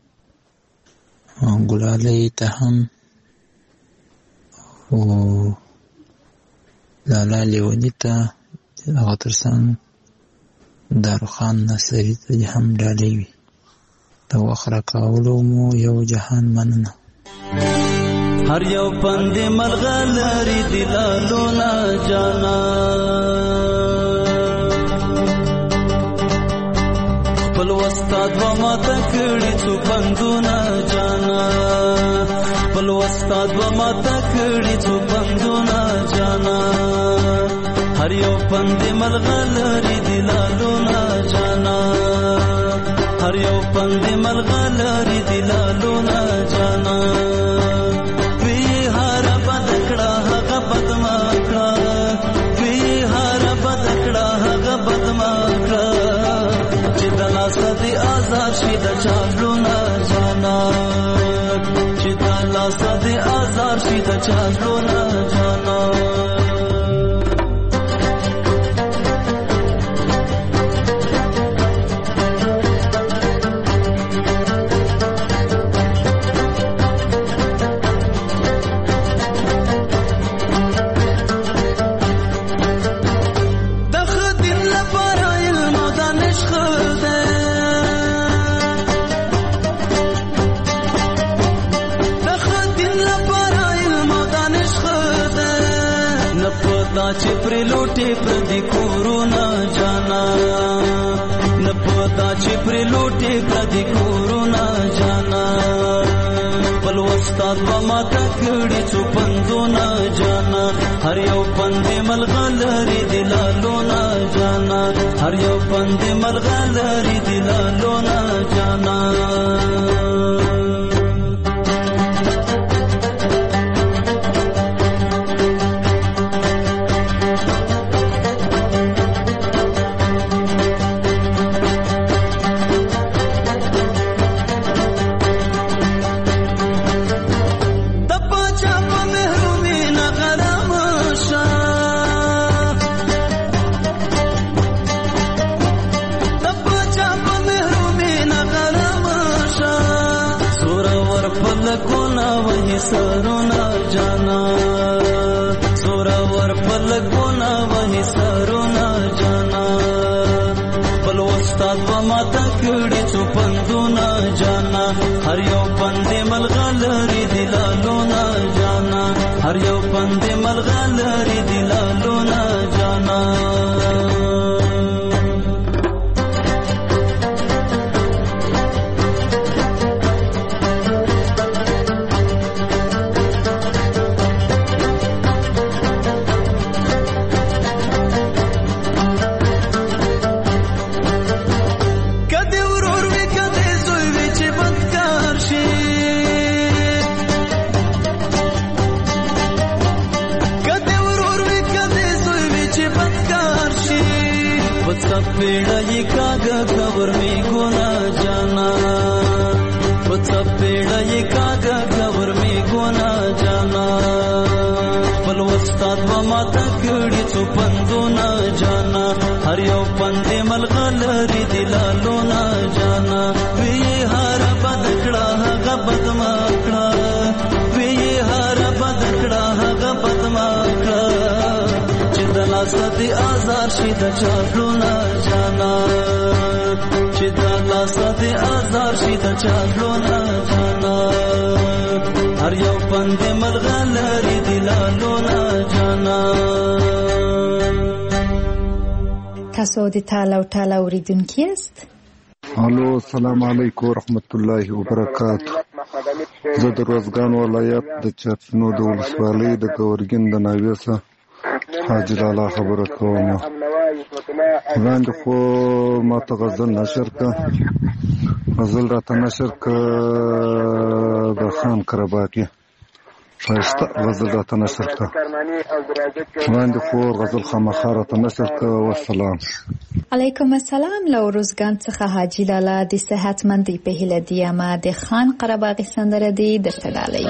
ګلالۍ ته هم او لالا لیوني ته هغه تر څنګ داروخان ناصري ته هم ډالۍ وي. د وخت راکولو مو یو جهان مننه. هر یو پند ملغلری دلالونه جانا، خپل استاد و ما تکړی څو پندونه جانا، خپل استاد و ما تکړی څو پندونه جانا. هر یو پند ملغلری دلالونا جانا هر یو پند ملغلری دلالونا جانا وی هر بدکړه هغه بدمکړه وی هر بدکړه هغه بدمکړه چې د لاس دې آزاد شي د چالونا جانا چې د لاس دې آزاد شي د چالونا جانا چې پر لوټي پر دې کورونا جانا نه پتا چې پر لوټي پر دې کورونا جانا بل وستاد ما تکړي څو پندونا جانا هر یو پندې ملغلري دلالونا جانا هر یو پندې ملغلري دلالونا جانا سرونا جانا سورا ور پلګونا وهي سرونا جانا بل استاد ما تکړي څو پندونا جانا هر یو پندې ملغلري دلالونا جانا هر یو پندې ملغلري دلالونا جانا पेड़ा कागा खबर में गोना जाना सब पेड़ा कागा खबर में गोना जाना बलवस्ताद व माता कड़ी चो पंदोना जाना हर यो पंदे मलगलरी दिलालोना जाना वे हार बदकड़ा हगा बदमाकड़ा वे हार बदकड़ा हगा बदमाकड़ा चिदला सदी आजार शिद चालूना जाना चिदला सदी आजार शिद चालूना जाना हर यौ पंदे मलगलरी दिलालोना जाना تاسو د تعالی او تعالی اوریدونکي یاست. الو السلام علیکم ورحمت الله وبرکاته. زه د روزګان ولایت د چرچنو د ولسوالۍ د ګورګین د ناویسه حاجی لالا خبره کوم. وړاندې خو ماته غزل نشر که غزل راته نشر که د خان کرباقي ښایسته غزل راته نشر که وړاندې خو غزل خامخا راته نشر که. والسلام. علیکم السلام. له روزګان څخه حاجی لالا د صحتمندۍ په هیله د یمه د خان قرباقي سندره دې درته ډالۍ.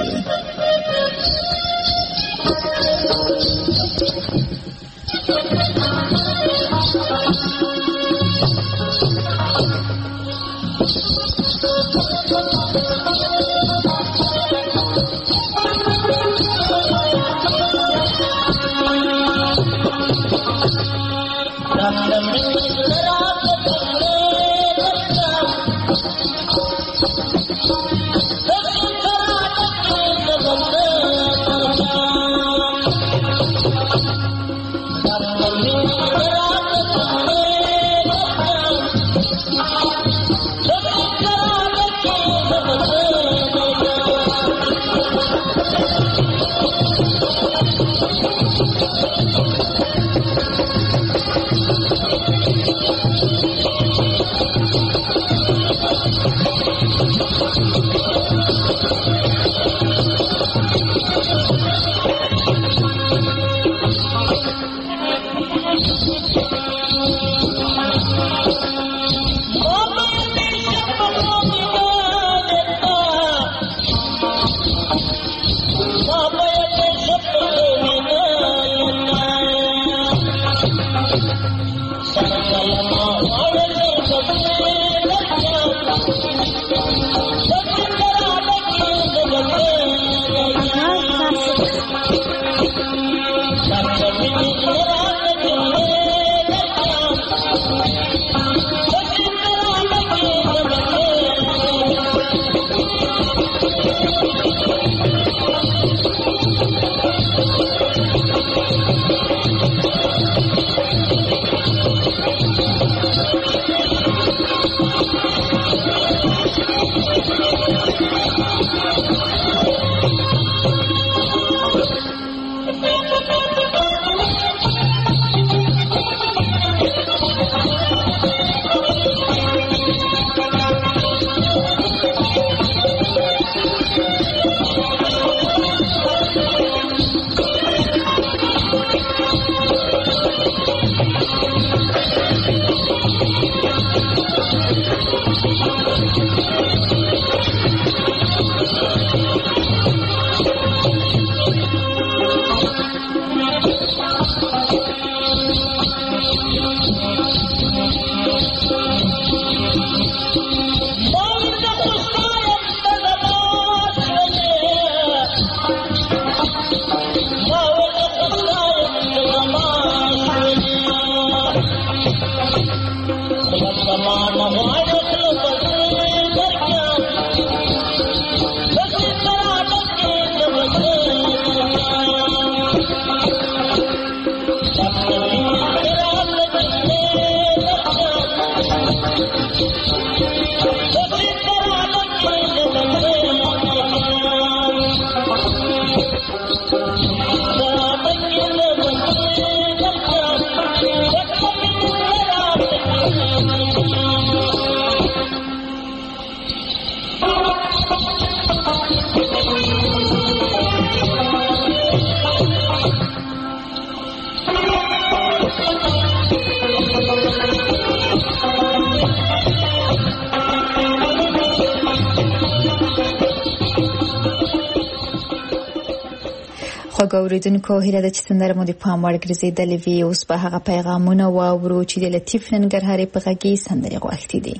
خوږ اورېدونکو هیله ده چې سندره مو د پام وړ ګرځېدلې وي. اوس به هغه پیغامونه واورو چې د لطیف ننګرهاري په غږ کې سندرې غوښتې دي.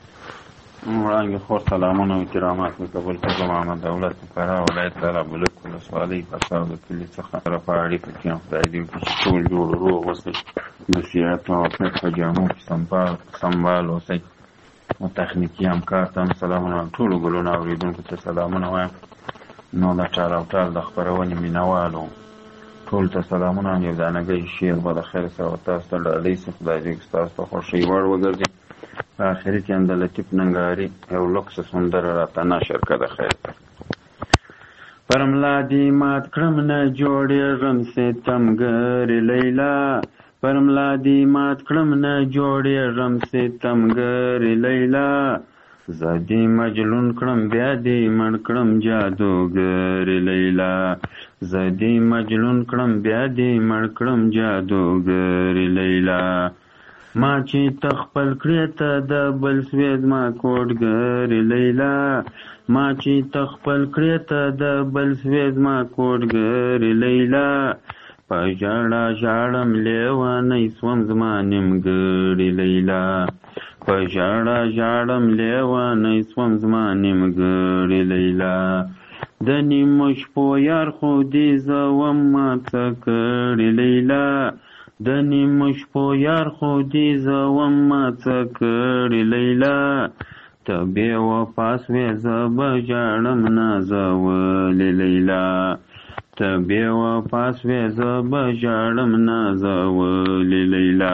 وړاندې خور سلامونه او احترامات مې قبول کړه. محمد دولت فراه ولایت لاره بلک ولسوالۍ پساو د کلي څخه سره په اړیکه کې یم. خدای دې وکړي چې ټول جوړ روغ اوسئ، د صحت او عافیت په جامو کې سنبال اوسئ. نو تخنیکي همکار ته هم سلامونه، ټولو ګلونه اورېدونکو ته سلامونه وایم. نو د ټال او ټال د خپرونې مینهوالو ټول ته سلامونه. یو دانګی شعر به د خیر سره تاسو ته ډالۍ سي. خدای دې ستاسو ته خوښۍ وړ وګرځي. په آخري کې هم د لطیف ننګرهاري یو لوکس سندره راته نشر کړه د خیر. پر ملا دې مات کړم نه جوړېږم ستمګرې لیلا، پر ملا دې مات کړم نه جوړېږم ستمګرې لیلا، زه دې مجنون کړم بیا دې مړ کړم جادوګرې لیلا، زه دې مجنون کړم بیا دې مړ کړم جادوګرې لیلا. ما چې تخپل کړې ته د بل سوې زما کوډګرې لیلا، ما چې تخپل کړې ته د بل سوې زما کوډګرې لیلا، په ژړا ژاړم لیونی سوم زما نیمګړې لیلا، په ژړا ژاړم لیونی سوم زما نیمګړې لیلا. د نیمو شپو یار خو دې زه وم ما څه کړې لیلا، د نیمو شپو یار خو دې زه وم ما څه کړې لیلا، ته بې وفا سوې زه به ژاړم نازولې لیلا، ته بې وفا سوې زه به ژاړم نازولې لیلا.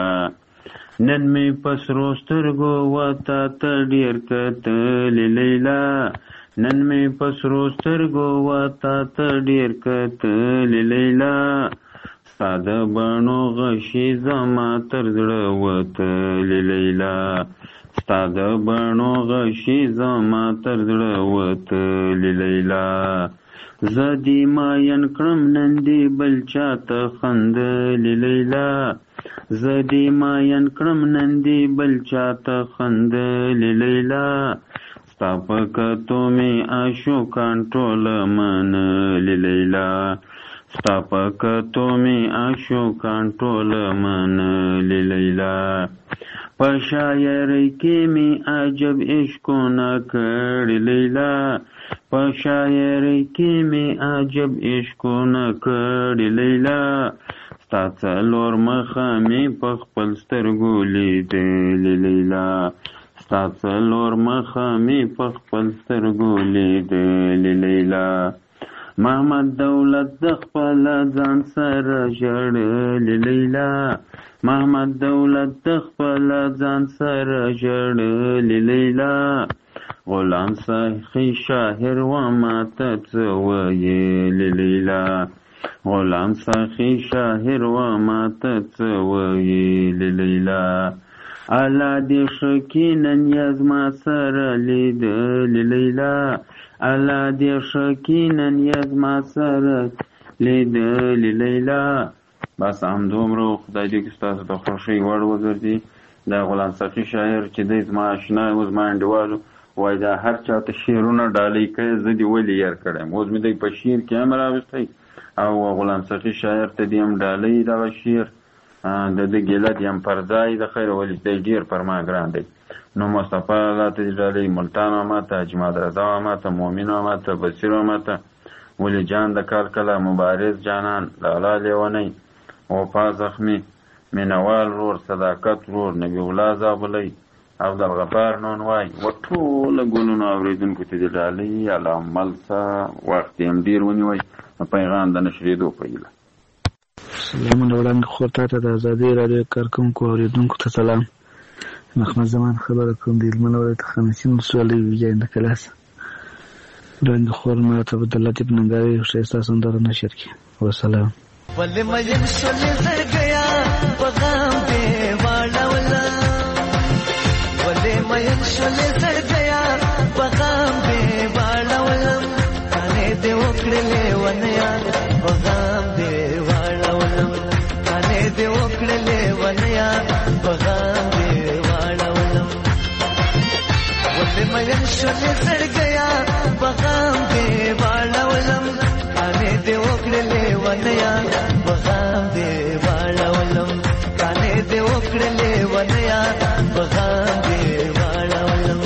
نن مې په سرو سترګو وتا ته ډېر کتلې لیلا، نن مې په سرو سترګو وتا ته ډېر کتلې لیلا، ستا د بڼو غشي زما تر زړه وتلې لیلا، ستا د بڼو غشي زما تر زړه وتلې لیلا. زه دې ماین کړم نن دې بل چاته خندلې لیلا، زه دې ماین کړم نن دې بل چاته خندلې لیلا، ستا په کتو مې عاشقان ټوله منلې لیلا، ستا په کتو مې عاشقان ټوله منلې لیلا. په شاعرۍ کې مې عجب عشقونه کړي لیلا، په شاعرۍ کې مې عجب عشقونه کړي لیلا، ستا څلور مخه مې په خپل سترګو لیدلې لیلا، ستا څلور مخه مې په خپل سترګو لیدلې لیلا. محمد دولت د خپل ځان سره ژړلې لیلا، محمد دولت د خپل ځان سره ژړلې لیلا، غلام سخي شاعر و ماته څه ویلې لیلا، غلام سخي شاعر و ماته څه ویلې لیلا. الله دې ښه کړي نن یې زما سره لیدلې لیلا، الله دې ښه کړي نن یې زما سره لیدلې لیلا. بس همدومره. خدای دې ستاسو د خوښۍ وړ وګرځي. دا غلام سخي شاعر چې دی زما اشنا و، زما انډیوال وایي دا هر چا ته شعرونه ډالۍ کوي زه دې ولې یار کړی اوس مې دی په شعر کې هم راوستی او غلام سخي شاعر ته دې هم ډالۍ دغه شعر د ده ګیله دې هم پر ځای د خیر ولې دی ډېر پر ما ګران دی نو مصطفی الله ته دې ډالۍ ملتان ماما ته اجماد رضا ماما ته مومن ماما ته بصیر ماما ته ولی جان د کلکله مبارز جانان لالا لیونی وفا زخمی مینوال رور صداقت رور نبی الله زابلی عبدالغفار نون وای و ټوله ګلونو اورېدونکو ته دې ډالۍ الله عمل څه وخت یې هم ډېر ونیوی پیغام د نشرېدو په هیله سلامونه وړاندې خور ته د ازادۍ راډیو کارکوونکو اورېدونکو ته سلام محمد زمان خبره کوم د هلمند ولایت خانشین ولسوالۍ ویجاینده کلاس وړاندې خور ما ته عبدالله طیب ننګاري یو ښایسته سندره نشر کړي وسلام ولې مین شولې زر گیا پیغام دې واړولا ولې مین شولې زر گیا پیغام دې واړولم کانه دې وکړلې ونیا پیغام دې واړولم کانه دې وکړلې ونیا پیغام دې واړولم ولې مین شولې زر گیا پیغام دې واړولم کانه دې وکړلې ونیا پیغام دې واړولم کانه دې وکړلې ونیا پیغام دې واړولم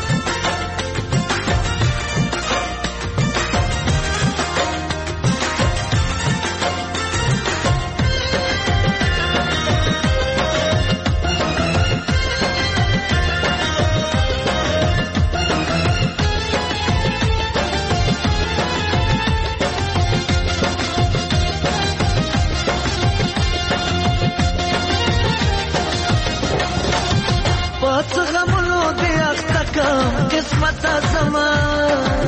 قسمت زمان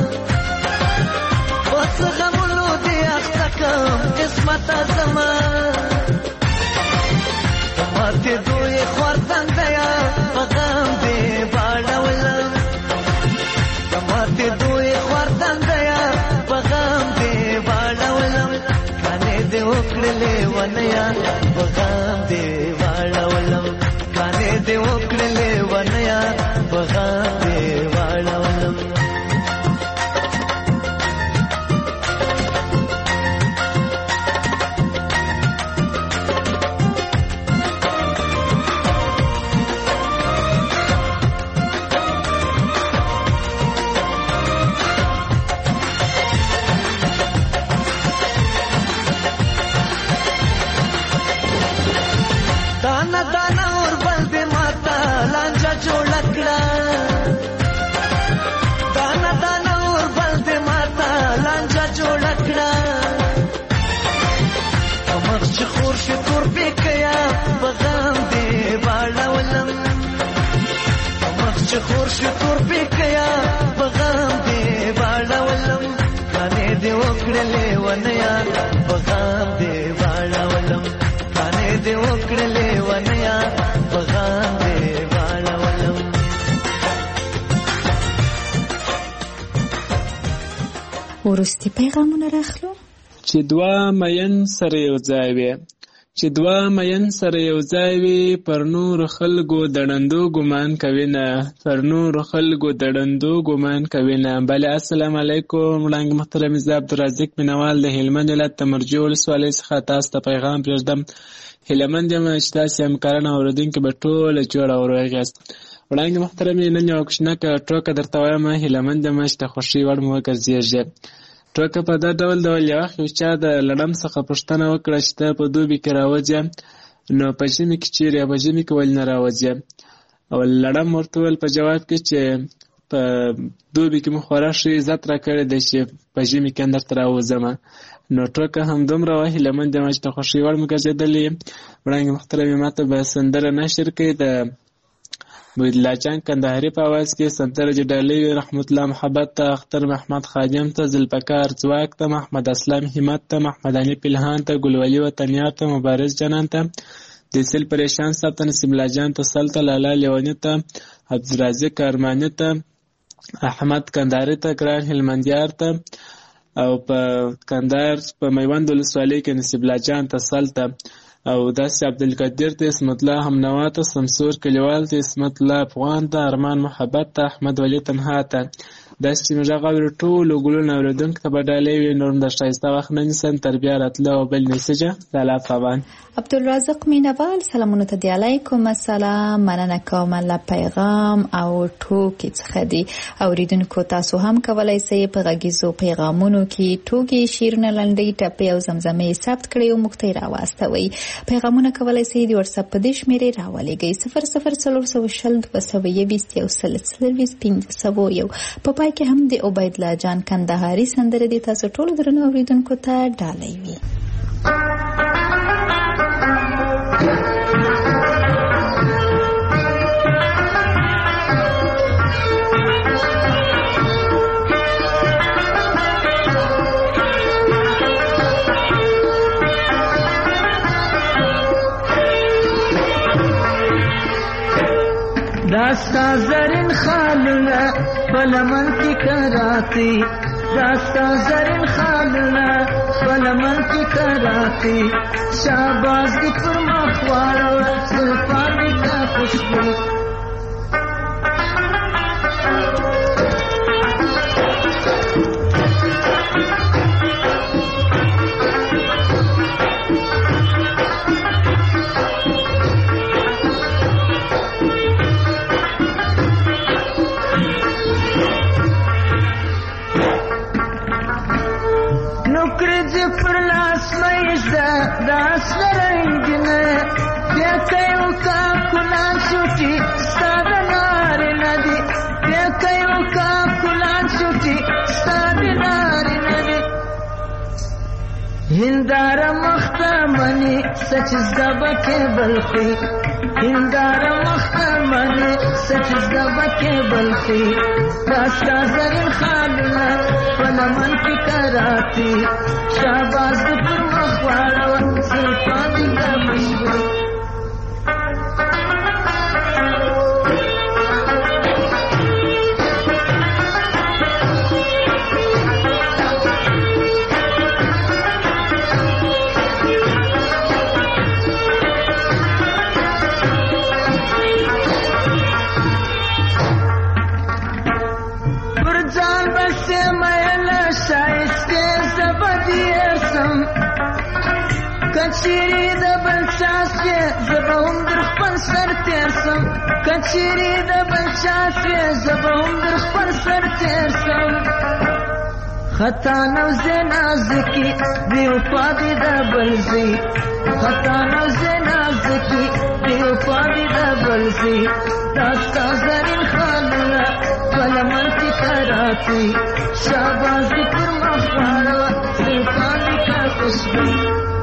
بس غمونو دی اختکم قسمت زمان ماته دوی خوردن دیا پیغام دی واړولم ماته دوی خوردن دیا پیغام دی واړولم کانه دی وکړلې ونیا پیغام دی واړولم کانه دی وکړلې ونیا پیغام دی واړولم دانا دانا اور بل دې ماتا لانجا جوړ کړه دانا دانا اور بل دې ماتا لانجا جوړ کړه امر چې خور شي تور پکیا پیغام دې واړولم امر چې خور شي تور پکیا پیغام دې واړولم کانه دې وکړلې ونیا پیغام دې واړولم کانه دې وکړلې ونیا پیغام دې واړولم وروستي پیغامونه راخلو چې دوه مین سره یو ځای وي چې دوه مین سره یو ځای وي پر نور خلکو د ړندو ګمان کوي نه پر نور خلکو د ړندو ګمان کوي نه بله السلام علیکم وړاندې محترم زه عبدالرزاق مینوال د هلمند ولایت د مرجو ولسوالۍ څخه تاسو ته پیغام پرېږدم هیلهمند یم چې تاسې همکاران او اورېدونکي به ټوله جوړ او روغ یاست وړاندې محترم نن یوه کوچنکه ټوکه درته وایم هیلهمند یم چې د خوښۍ وړ مو وګرځېږي ټوکه په دا ډول یو وخت یو چا د لړم څخه پوښتنه وکړه چې ته په دوبي کې راوځې نو په ژمي کې چیرې په ژمي کې ولې نه راوځې او لړم ورته وویل په جواب کې چې په دوبي کې مو خورا ښه عزت راکړی دی چې په ژمي کې درته راوځم نو ټوکه همدومره وه هیلهمند یم چې د خوښۍ وړ مو ګرځېدلې وړاندې محترم ماته به سندره نشر کړي د محمدالله جان کندهاري په اواز کې سندره چې ډالۍ وي رحمت الله محبت ته اختر محمد خادم ته ذوالفقار ځواک ته محمد اسلام همت ته محمد علي پلهان ته ګلولي وطنیار ته مبارز جنان ته دیسل پریشان صاحب ته نسیم الله جان ته سل ته لالا لیوني ته عبدالرازق ارماني ته احمد کندهاري ته ګران هلمندیار ته او په کندهار په میوند ولسوالۍ کې نسیم الله جان ته سل ته او داسې عبدالقدیر ته، عصمت الله همنوا ته، سمسور کلیوال ته، عصمت الله افغان ته، ارمان محبت ته، احمد ولی تنها ته، داسې چې موږ غواړو ټولو ګلونو اورېدونکو ته به ډالۍ وي. نور د ښایسته وخت نه نیسم تر بیا راتله او بل میسجه لالا فغان. عبدالرازق مینوال سلامونه ته دی. علیکم السلام، مننه کوم له پیغام او ټوکې څخه دی. اوریدونکو تاسو هم کولای شئ په غږیزو پیغامونو کې ټوکې، شعرونه، لنډۍ، ټپې او زمزمې ثبت کړئ او موږ ته یې راواستوئ. پیغامونه کولای شئ د واتساپ په دې شمېرې راولېږئ 00402221 په پای کې هم د عبیدالله جان کندهاري سندره دي تاسو ټولو درنو اوریدونکو ته ډالۍ وي. داستا زرین خالونه پلمن کی کراتی، داستا زرین خالونه پلمن کی کراتی، شاباز دی پر مخوارو زلفان دی کا خوشبو. داس رنگینه بیاکیو کا کلان شوٹی ستاد ناری ندی، بیاکیو کا کلان شوٹی ستاد ناری ندی. هندار مختمنی سچ زبکه بلخی، هندار مختمنی سچ زبکه بلخی، داستا زرین خالونه پلمن کی کراتی، شاباز پر مخوارو زلفان دی کا مشبو. کچیری د بل چاسې زبه هم در خپل سر تیر سم، کچیری د بل چاسې زبه هم در خپل سر تیر سم. خطا نوزې نازکي بې وفا دې د بل ځي، خطا نوزې نازکي بې وفا دې د بل ځي. داستا زرین خالونه په لمن کې کراتی، شاباز دې پر مخ واړه زلفان دې کا خوشبو.